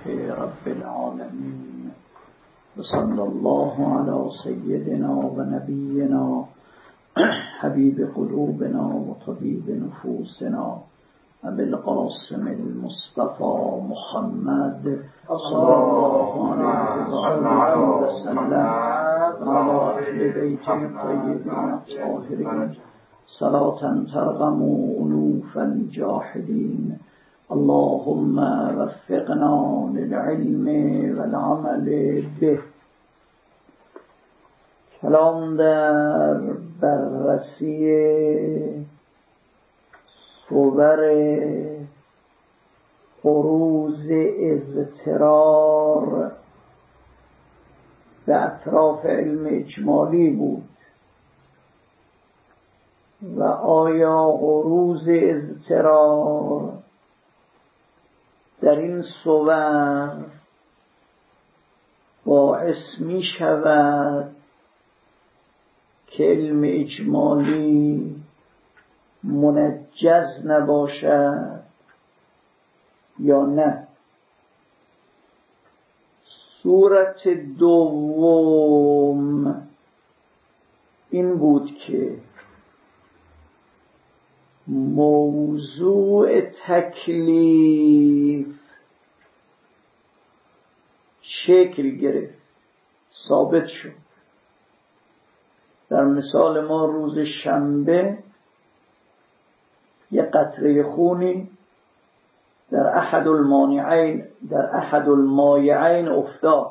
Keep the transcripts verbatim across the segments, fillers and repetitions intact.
رب العالمين وصلى الله على سيدنا ونبينا حبيب قلوبنا وطبيب نفوسنا أبي القاسم المصطفى محمد صلى الله عليه وسلم وعلى أهل بيته الطيبين الطاهرين صلاة ترغم أنوف الجاحدين. اللهم وفقنا للعلم والعمل به. کلام در بررسی صور عروض اضطرار به اطراف علم اجمالی بود و آیا عروض اضطرار در این صور باعث می شود که علم اجمالی منجز نباشد یا نه؟ صورت دوم این بود که موضوع تکلیف شکل گرفت، ثابت شد. در مثال ما روز شنبه یه قطره خونی در احد المانعین در احد المایعین افتاد،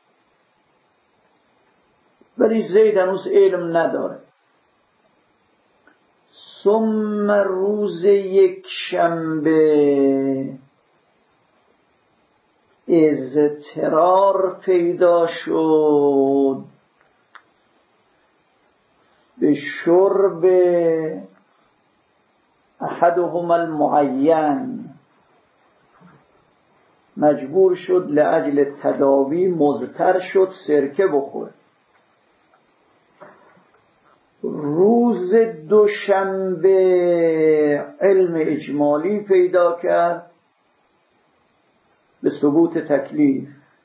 ولی زید هنوز علم نداره. ثم روز یک شنبه اضطرار پیدا شد به شرب احدهم المعین، مجبور شد لأجل تداوی مضطر شد سرکه بخوره. روز دوشنبه علم اجمالی پیدا کرد به ثبوت تکلیف،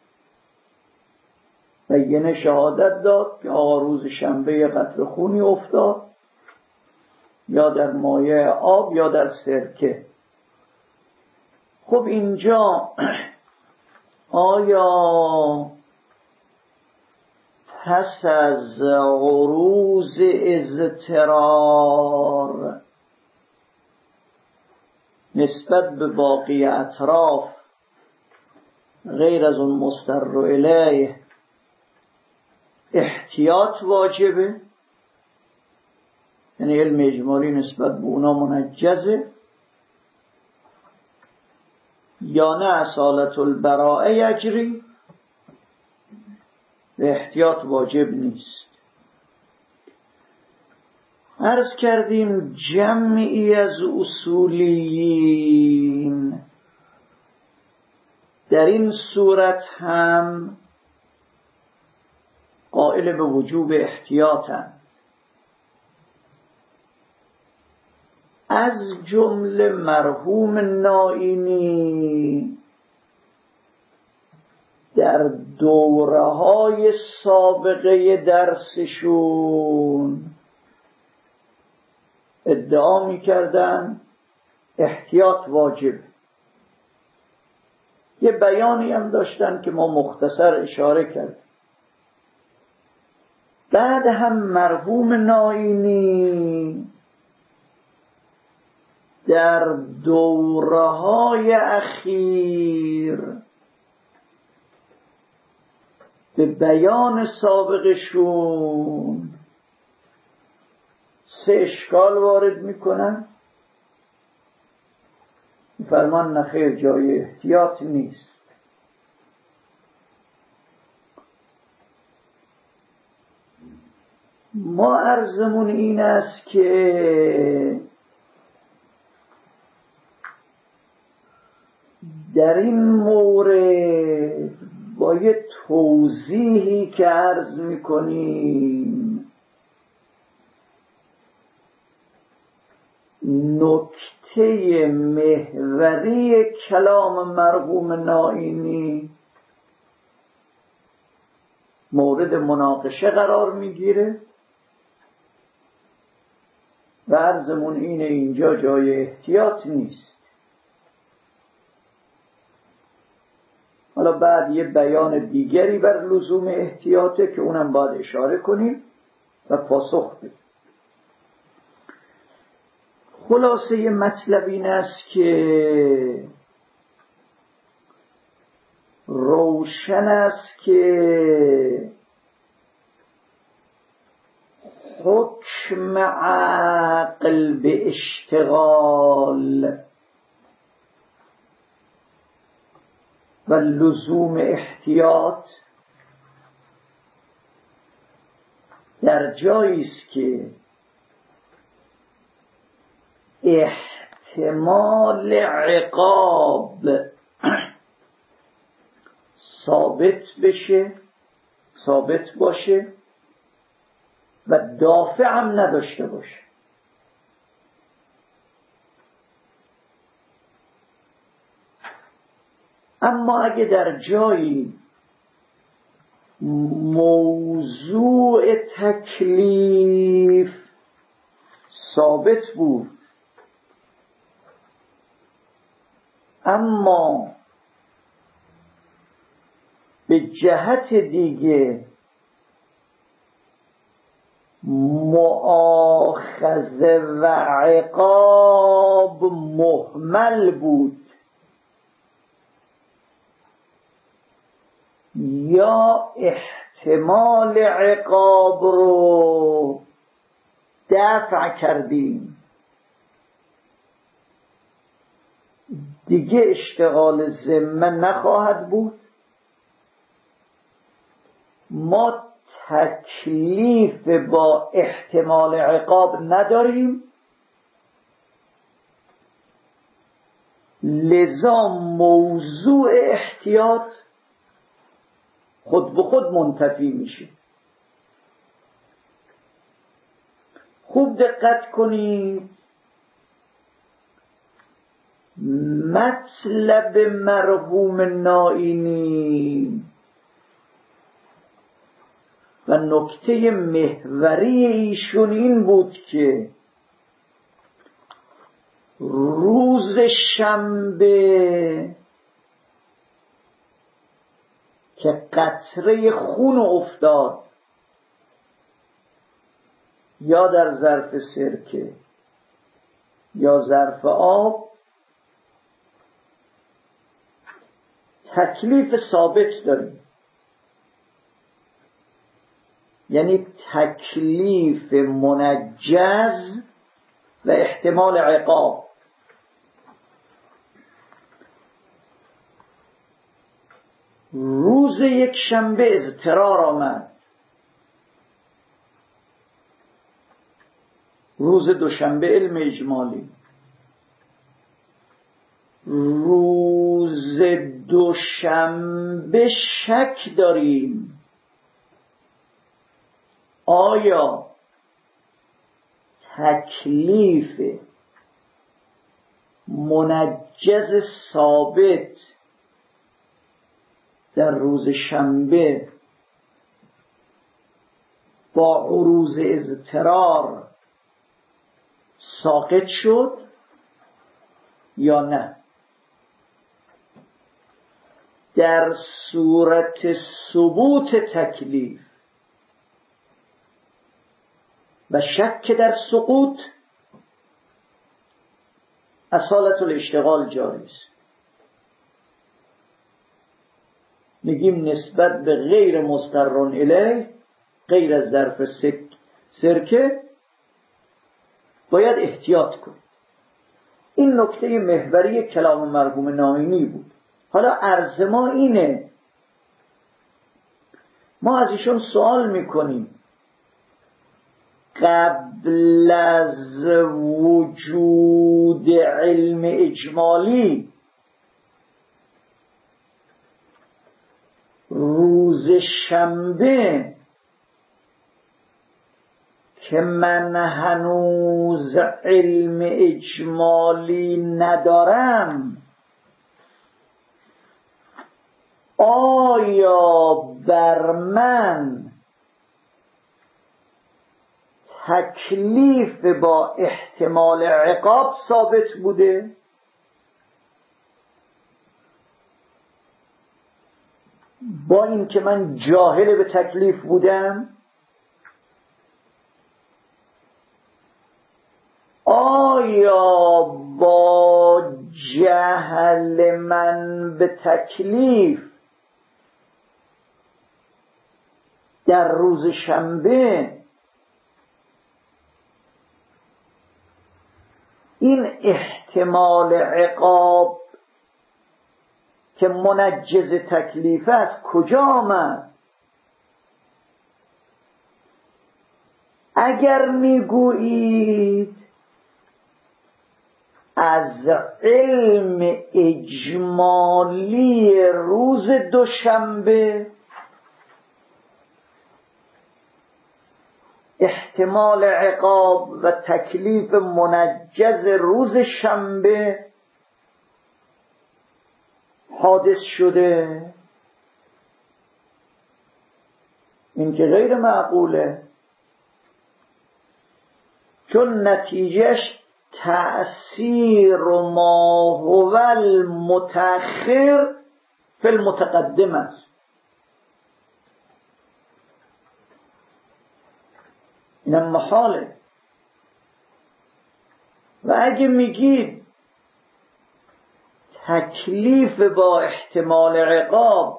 بینه شهادت داد که آقا روز شنبه یه قطره خونی افتاد یا در مایع آب یا در سرکه. خب اینجا آیا پس از عروض اضطرار نسبت به باقی اطراف غیر از اون مستر الیه احتیاط واجبه؟ یعنی علم اجمالی نسبت به اونا منجزه یا نه اصالت البراءه یجری و احتیاط واجب نیست؟ عرض کردیم جمعی از اصولیین در این صورت هم قائل به وجوب احتیاطند، از جمله مرحوم نائینی در دوره های سابقه درسشون ادعا می‌کردن احتیاط واجب. یه بیانی هم داشتن که ما مختصر اشاره کردیم. بعد هم مرحوم نائینی در دوره های اخیر به بیان سابقشون سه اشکال وارد میکنن. فرمان نخیر جای احتیاط نیست. ما عرضمون این است که در این مورد با یه توضیحی که عرض میکنیم نکته نکته محوری کلام مرحوم نائینی مورد مناقشه قرار میگیره و عرضمون اینه اینجا جای احتیاط نیست. حالا بعد یه بیان دیگری بر لزوم احتیاطه که اونم باید اشاره کنیم و پاسخ بدیم. خلاصه یه مطلب این است که روشن است که حکم عقل به اشتغال و لزوم احتیاط در جایی است که احتمال عقاب ثابت بشه ثابت باشه و دافع هم نداشته باشه. اما اگه در جایی موضوع تکلیف ثابت بود اما به جهت دیگه مؤاخذه و عقاب مهمل بود یا احتمال عقاب رو دفع کردیم، دیگه اشتغال ذمه نخواهد بود. ما تکلیف با احتمال عقاب نداریم، لذا موضوع احتیاط خود به خود منتفی میشه. خوب دقت کنید، مطلب مرحوم نائینی و نکته محوری ایشون این بود که روز شنبه که قطره خون افتاد یا در ظرف سرکه یا ظرف آب، تکلیف ثابت داریم، یعنی تکلیف منجز و احتمال عقاب. روز یک شنبه اضطرار آمد، روز دوشنبه علم اجمالی، روز دوشنبه شک داریم آیا تکلیف منجز ثابت در روز شنبه با عروض اضطرار ساقط شد یا نه؟ در صورت ثبوت تکلیف و شک در سقوط اصالت الاشتغال جاری است. میگیم نسبت به غیر مسترون الیه، غیر از ظرف سرکه باید احتیاط کنیم. این نکته محوری کلام مرحوم نائینی بود. حالا عرض ما اینه، ما از ایشون سوال میکنیم قبل از وجود علم اجمالی روز شنبه که من هنوز علم اجمالی ندارم، آیا بر من تکلیف با احتمال عقاب ثابت بوده؟ با این که من جاهل به تکلیف بودم؟ آیا با جهل من به تکلیف در روز شنبه این احتمال عقاب که منجز تکلیف است کجا آمد؟ اگر میگویید از علم اجمالی روز دوشنبه احتمال عقاب و تکلیف منجز روز شنبه حادث شده، این که غیر معقوله، چون نتیجهش تأثیر ما هو المتأخر فی المتقدم است. اینم محاله. و اگه میگید تکلیف با احتمال عقاب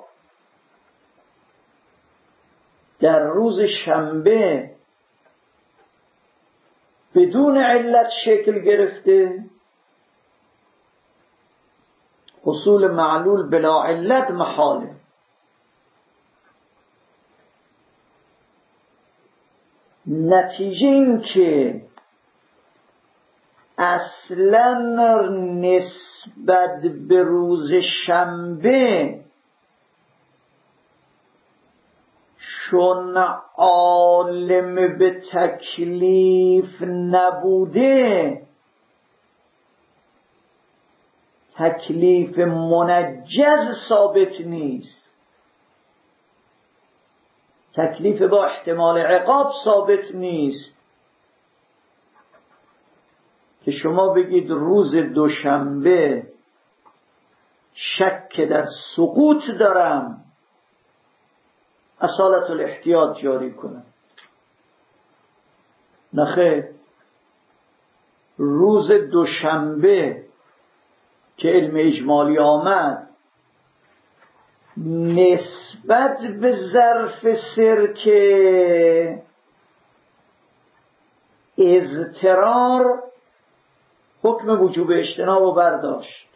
در روز شنبه بدون علت شکل گرفته، حصول معلول بلا علت محاله. نتیجه این که اصلا نسبت به روز شنبه چون عالم به تکلیف نبوده، تکلیف منجز ثابت نیست، تکلیف با احتمال عقاب ثابت نیست که شما بگید روز دوشنبه شک در سقوط دارم، اصالت الاحتیاط جاری کنم. نخیر، روز دوشنبه که علم اجمالی آمد نسبت به ظرف سرکه اضطرار حکم وجوب اجتناب رو برداشت،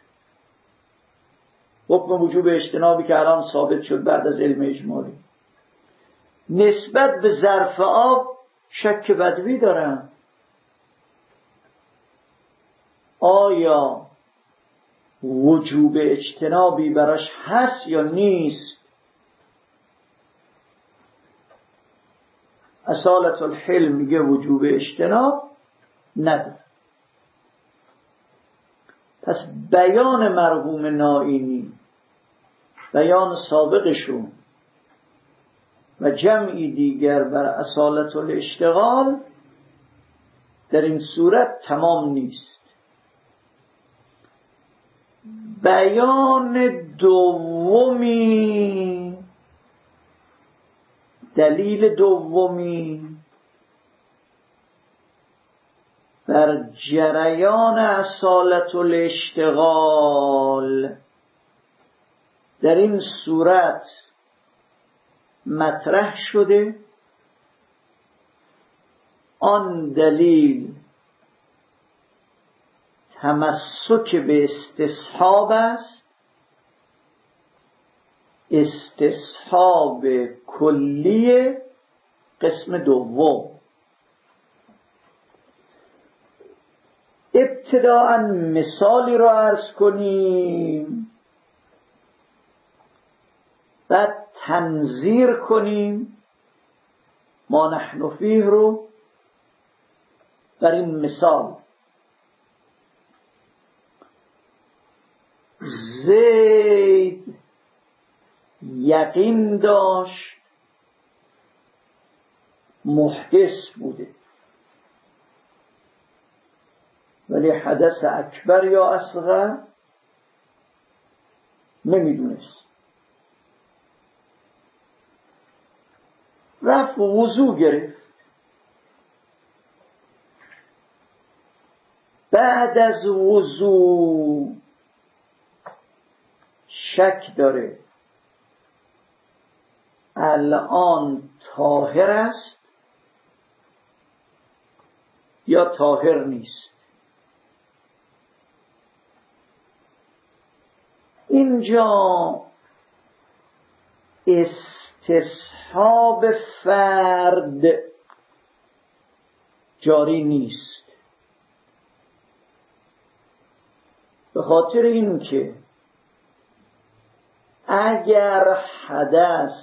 حکم وجوب اجتنابی که الان ثابت شد بعد از علم اجمالی. نسبت به ظرف آب شک بدوی دارم، آیا وجوب اجتنابی براش هست یا نیست؟ اصالت الحلم میگه وجوب اجتناب نداره. پس بیان مرحوم نائینی، بیان سابقشون و جمعی دیگر بر اصالت الاشتغال در این صورت تمام نیست. بیان دومی، دلیل دومی بر جریان اصالت الاشتغال در این صورت مطرح شده. آن دلیل تمسک به استصحاب است، استصحاب کلی قسم دوم. ابتداءً مثالی را عرض کنیم، بعد تنظیر کنیم ما نحن فیه رو، در این مثال زید یقین داشت محدث بوده، ولی حدث اکبر یا اصغر نمیدونست. رفت وضو گرفت، بعد از وضو شک داره الان طاهر است یا طاهر نیست. اینجا استصحاب فرد جاری نیست، به خاطر این که اگر حدث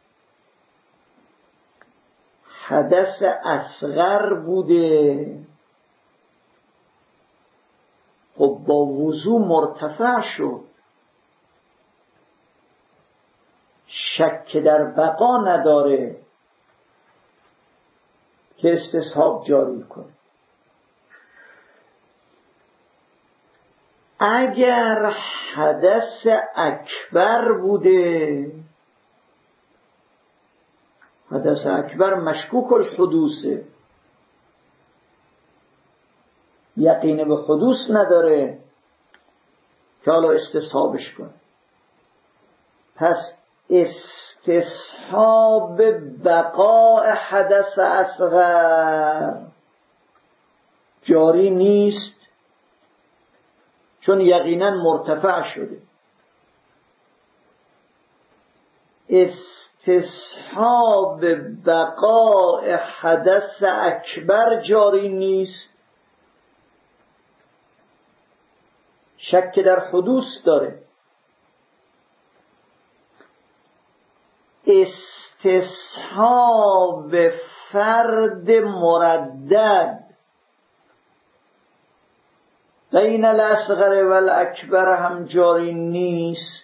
حدث اصغر بوده، خب با وضو مرتفع شد، شک در بقا نداره که استصحاب جاری کنه. اگر حدث اکبر بوده، حدث اکبر مشکوک الحدوثه، یقین به حدوث نداره که حالا استصحابش کنه، پس استصحاب بقاء حدث اصغر جاری نیست، چون یقینا مرتفع شده. استصحاب بقاء حدث اکبر جاری نیست، شک در حدوث داره. استصحاب فرد مردد بین الاصغر و الاکبر هم جاری نیست،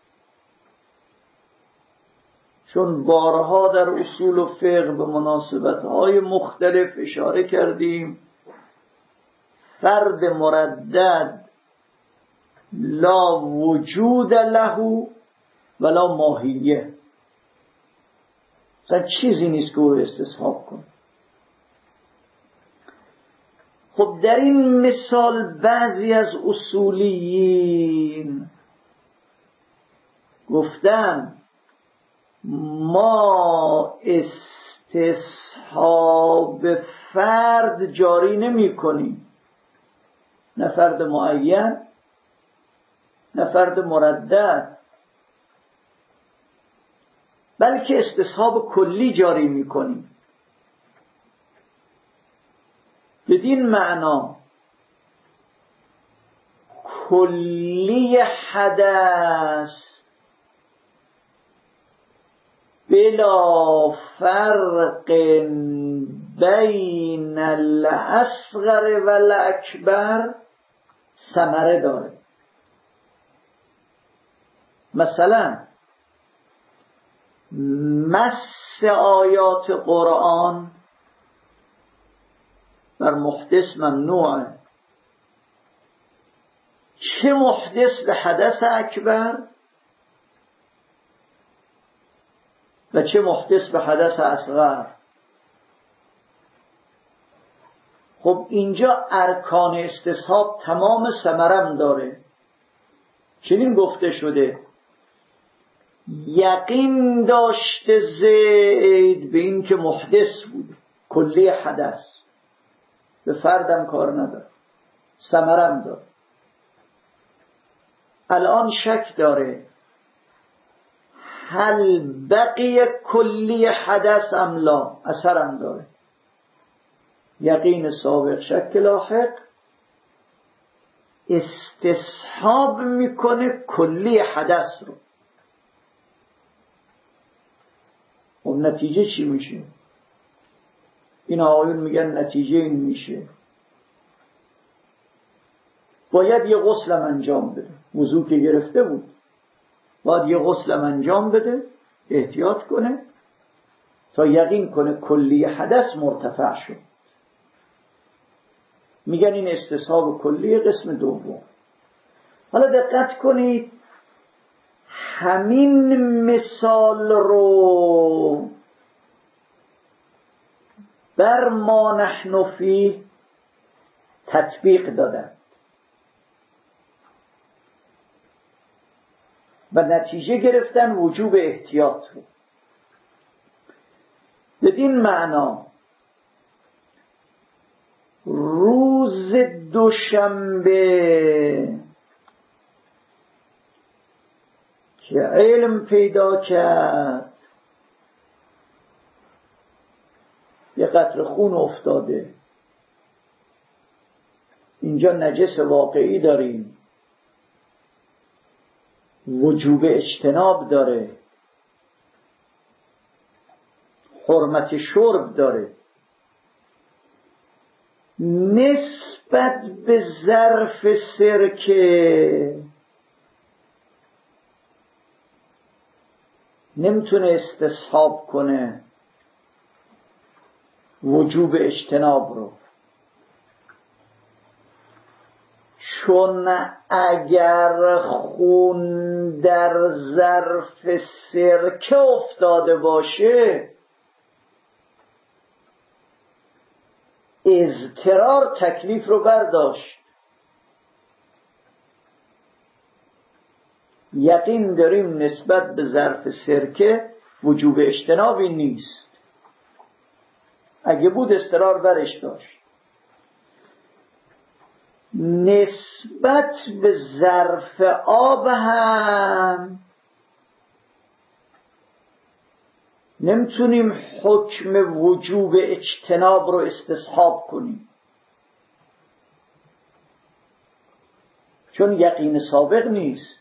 چون بارها در اصول و فقه به مناسبت‌های مختلف اشاره کردیم فرد مردد لا وجود له ولا ماهیه، اصلا چیزی نیست که او استصحاب کنه. خب در این مثال بعضی از اصولیین گفتن ما استصحاب فرد جاری نمی کنیم، نه فرد معین نه فرد مردد، بلکه استصحاب کلی جاری می کنیم. بدین معنا کلی حدث بلا فرق بین الاصغر و الاکبر ثمره داره. مثلا مس آیات قرآن بر محدث ممنوعه، چه محدث به حدث اکبر و چه محدث به حدث اصغر. خب اینجا ارکان استصحاب تمام ثمرم داره. چنین گفته شده یقین داشته زید به این که محدث بود، کلی حدث، به فردم کار نداره، ثمرم داره. الان شک داره هل بقی کلی حدث ام لا، اثرم داره. یقین سابق شک لاحق، استصحاب میکنه کلی حدث رو. خب نتیجه چی میشه؟ این آقایون میگن نتیجه این میشه باید یه غسلم انجام بده. وضو که گرفته بود باید یه غسلم انجام بده، احتیاط کنه تا یقین کنه کلی حدث مرتفع شد. میگن این استصحاب کلی قسم دوم. حالا دقت کنید، همین مثال رو بر ما نحن فیه تطبیق دادن و نتیجه گرفتن وجوب احتیاط رو. بدین معنا روز دوشنبه که علم پیدا کرد یه قطره خون افتاده، اینجا نجس واقعی داریم، وجوب اجتناب داره، حرمت شرب داره، نسبت به ظرف سرکه نمیتونه استصحاب کنه وجوب اجتناب رو، چون اگر خون در ظرف سرکه افتاده باشه اضطرار تکلیف رو برداشت. یقین داریم نسبت به ظرف سرکه وجوب اجتنابی نیست، اگه بود اضطرار برش داشت. نسبت به ظرف آب هم نمیتونیم حکم وجوب اجتناب رو استصحاب کنیم، چون یقین سابق نیست.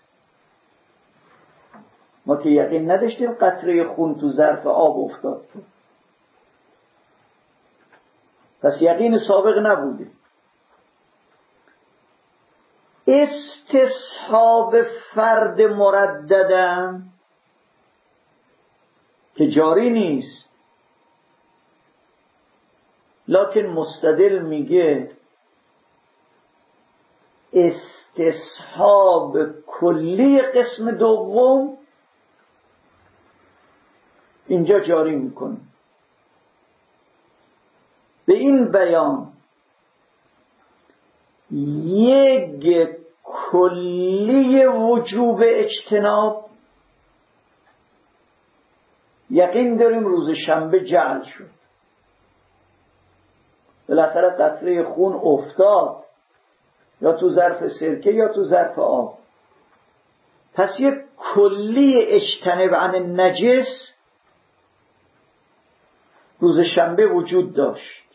ما که یقین نداشتیم قطره خون تو ظرف آب افتاد، پس یقین سابق نبوده. استصحاب فرد مرددم که جاری نیست، لکن مستدل میگه استصحاب کلی قسم دوم اینجا جاری میکنه. به این بیان یک کلی وجوب اجتناب یقین داریم روز شنبه جعل شد، بالاخره قطره خون افتاد یا تو ظرف سرکه یا تو ظرف آب، پس یک کلی اجتناب عن النجس روز شنبه وجود داشت.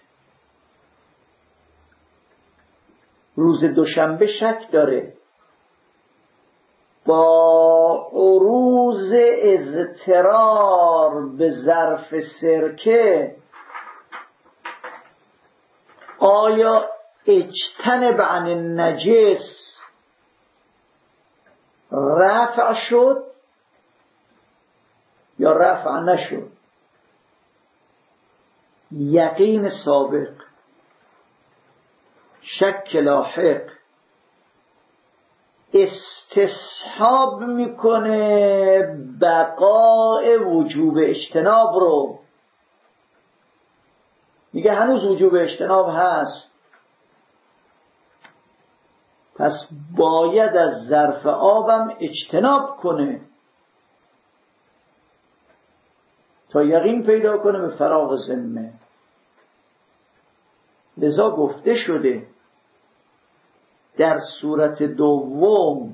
روز دوشنبه شک داره با عروض اضطرار به ظرف سرکه آیا اجتنب عن النجس رفع شد یا رفع نشد. یقین سابق، شک لاحق استصحاب میکنه بقای وجوب اجتناب رو. میگه هنوز وجوب اجتناب هست، پس باید از ظرف آبم اجتناب کنه تا یقین پیدا کنه به فراغ ذمه. لذا گفته شده در صورت دوم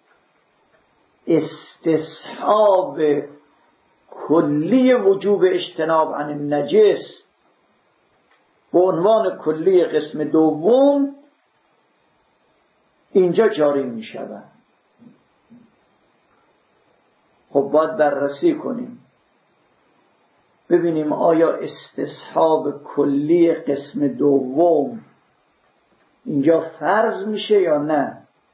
استصحاب کلی وجوب اجتناب عن النجس به عنوان کلی قسم دوم اینجا جاری می شود. خب باید بررسی کنیم ببینیم آیا استصحاب کلی قسم دوم اینجا فرض میشه یا نه؟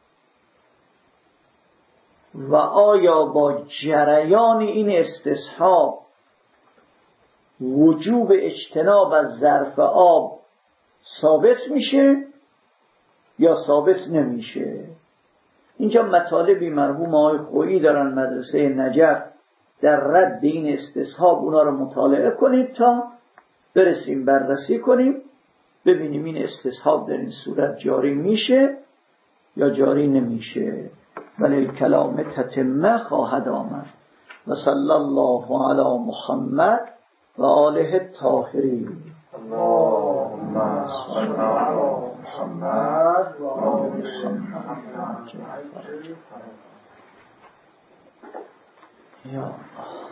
و آیا با جریان این استصحاب وجوب اجتناب از ظرف آب ثابت میشه یا ثابت نمیشه؟ اینجا مطالبی مرحوم آقای خویی دارن مدرسه نجف در رد این استصحاب، اونا رو مطالعه کنید تا برسیم بررسی کنیم ببینیم این استصحاب در این صورت جاری میشه یا جاری نمیشه. ولی کلام تتمه خواهد آمد. و صلی الله علی محمد و آله الطاهرین. اللهم صل علی محمد و آل محمد. یا الله.